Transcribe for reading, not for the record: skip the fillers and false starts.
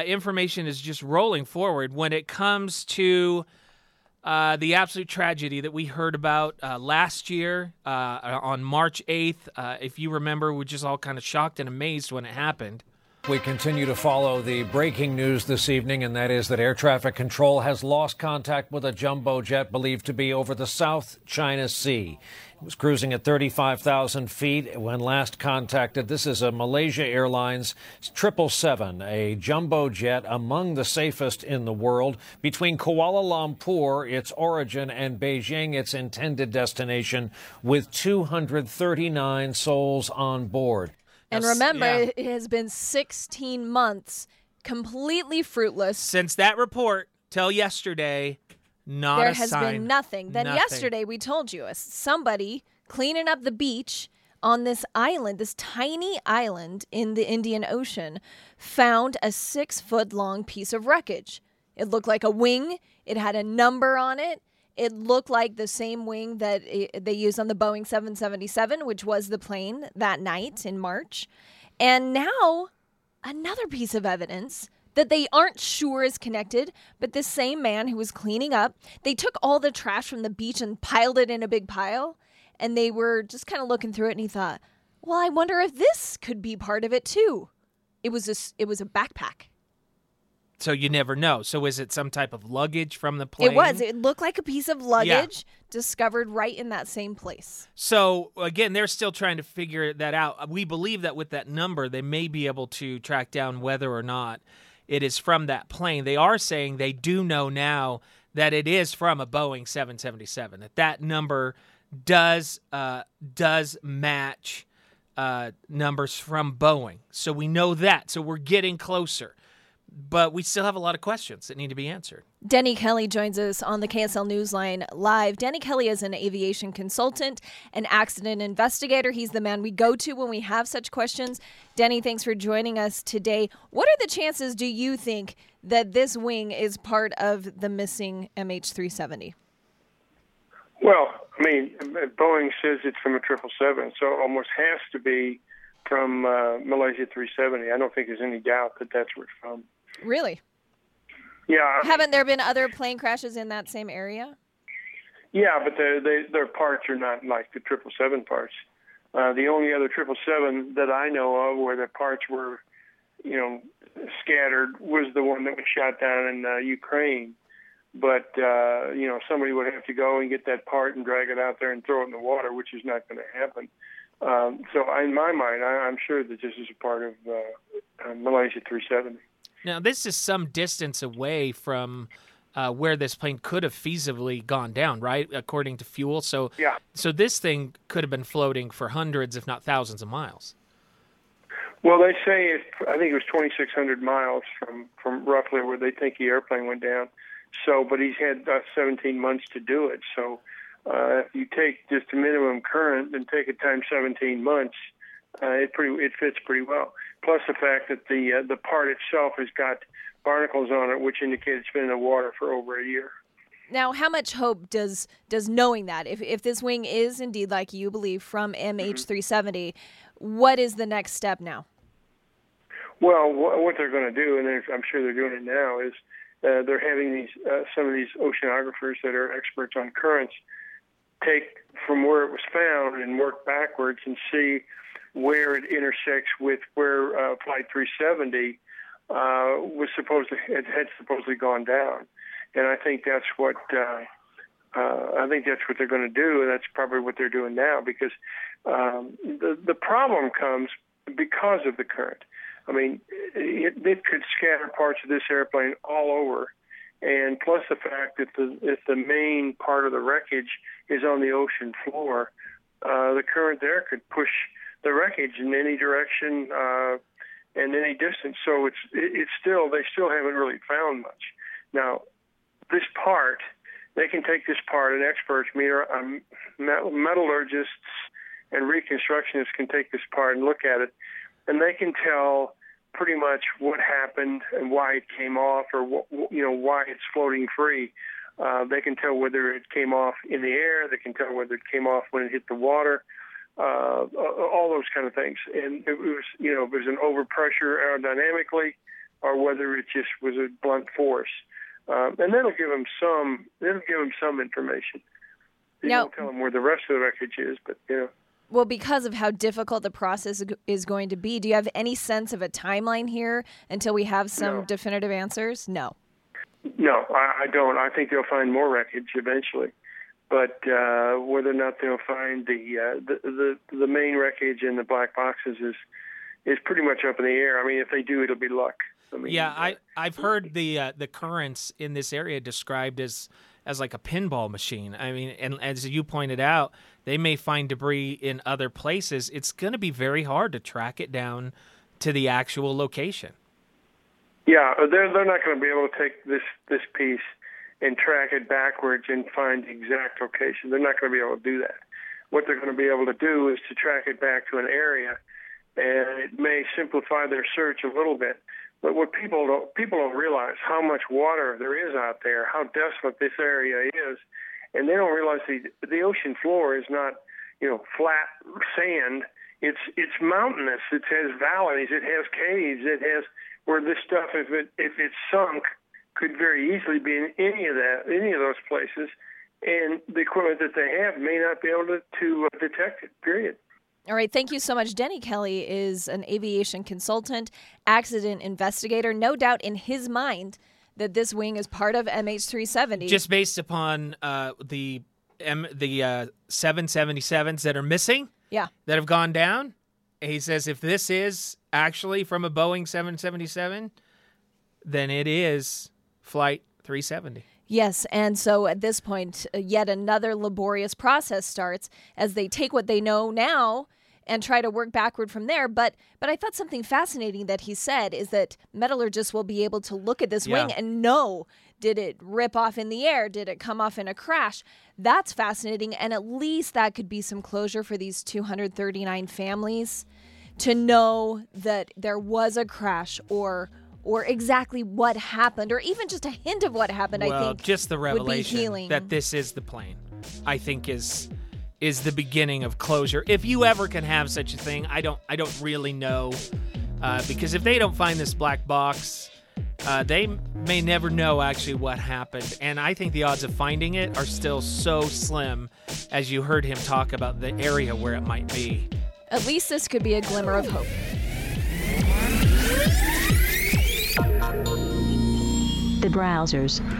information is just rolling forward when it comes to the absolute tragedy that we heard about last year on March 8th. If you remember, we were just all kind of shocked and amazed when it happened. We continue to follow the breaking news this evening, and that is that air traffic control has lost contact with a jumbo jet believed to be over the South China Sea. It was cruising at 35,000 feet when last contacted. This is a Malaysia Airlines 777, a jumbo jet among the safest in the world. Between Kuala Lumpur, its origin, and Beijing, its intended destination, with 239 souls on board. And remember, it has been 16 months, completely fruitless. Since that report till yesterday, there has been nothing. Then yesterday we told you, somebody cleaning up the beach on this island, this tiny island in the Indian Ocean, found a 6-foot-long piece of wreckage. It looked like a wing. It had a number on it. It looked like the same wing that they used on the Boeing 777, which was the plane that night in March. And now, another piece of evidence that they aren't sure is connected, but this same man who was cleaning up, they took all the trash from the beach and piled it in a big pile, and they were just kind of looking through it, and he thought, well, I wonder if this could be part of it too. It was a backpack. So you never know. So is it some type of luggage from the plane? It was. It looked like a piece of luggage discovered right in that same place. So, again, they're still trying to figure that out. We believe that with that number, they may be able to track down whether or not it is from that plane. They are saying they do know now that it is from a Boeing 777, that number does match numbers from Boeing. So we know that. So we're getting closer. But we still have a lot of questions that need to be answered. Denny Kelly joins us on the KSL Newsline Live. Denny Kelly is an aviation consultant, an accident investigator. He's the man we go to when we have such questions. Denny, thanks for joining us today. What are the chances, do you think, that this wing is part of the missing MH370? Well, I mean, Boeing says it's from a 777, so it almost has to be from Malaysia 370. I don't think there's any doubt that that's where it's from. Really? Yeah. Haven't there been other plane crashes in that same area? Yeah, but their parts are not like the 777 parts. The only other 777 that I know of where the parts were, scattered was the one that was shot down in Ukraine. But, somebody would have to go and get that part and drag it out there and throw it in the water, which is not going to happen. So in my mind, I'm sure that this is a part of Malaysia 370. Now, this is some distance away from where this plane could have feasibly gone down, right, according to fuel. So, so this thing could have been floating for hundreds, if not thousands of miles. Well, they say I think it was 2,600 miles from roughly where they think the airplane went down. So, but he's had 17 months to do it. So if you take just a minimum current and take it times 17 months, it fits pretty well. Plus the fact that the part itself has got barnacles on it, which indicate it's been in the water for over a year. Now, how much hope does knowing that, if this wing is indeed, like you believe, from MH370, what is the next step now? Well, what they're going to do, and I'm sure they're doing it now, is they're having some of these oceanographers that are experts on currents take from where it was found and work backwards and see where it intersects with where Flight 370 had supposedly gone down, and I think that's what they're going to do, and that's probably what they're doing now, because the problem comes because of the current. I mean, it could scatter parts of this airplane all over, and plus the fact that if the main part of the wreckage is on the ocean floor, the current there could push the wreckage in any direction and any distance. So they still haven't really found much. Now, this part, they can take this part, and experts, metallurgists and reconstructionists can take this part and look at it, and they can tell pretty much what happened and why it came off, or why it's floating free. They can tell whether it came off in the air. They can tell whether it came off when it hit the water. All those kind of things. And it was an overpressure aerodynamically. or whether it just was a blunt force. And that'll give them some information. They won't tell them where the rest of the wreckage is, but Well, because of how difficult the process is going to be, do you have any sense of a timeline here until we have some definitive answers? No. No, I don't. I think they'll find more wreckage eventually, but whether or not they'll find the main wreckage in the black boxes is pretty much up in the air. I mean, if they do, it'll be luck. I've heard the currents in this area described as like a pinball machine. I mean, and as you pointed out, they may find debris in other places. It's going to be very hard to track it down to the actual location. Yeah, they're not going to be able to take this piece and track it backwards and find the exact location. They're not going to be able to do that. What they're going to be able to do is to track it back to an area, and it may simplify their search a little bit. But what people don't realize how much water there is out there, how desolate this area is, and they don't realize the ocean floor is not flat sand. It's mountainous. It has valleys. It has caves. It has where this stuff, if it's sunk, could very easily be in any of those places, and the equipment that they have may not be able to detect it. Period. All right, thank you so much. Denny Kelly is an aviation consultant, accident investigator. No doubt in his mind that this wing is part of MH370. Just based upon the 777s that are missing, that have gone down, he says if this is actually from a Boeing 777, then it is Flight 370. Yes, and so at this point, yet another laborious process starts as they take what they know now and try to work backward from there. But I thought something fascinating that he said is that metallurgists will be able to look at this wing and know, did it rip off in the air? Did it come off in a crash? That's fascinating, and at least that could be some closure for these 239 families to know that there was a crash or exactly what happened, or even just a hint of what happened. I think just the revelation that this is the plane, I think is the beginning of closure. If you ever can have such a thing, I don't really know, because if they don't find this black box, they may never know actually what happened. And I think the odds of finding it are still so slim, as you heard him talk about the area where it might be. At least this could be a glimmer of hope. The Browsers.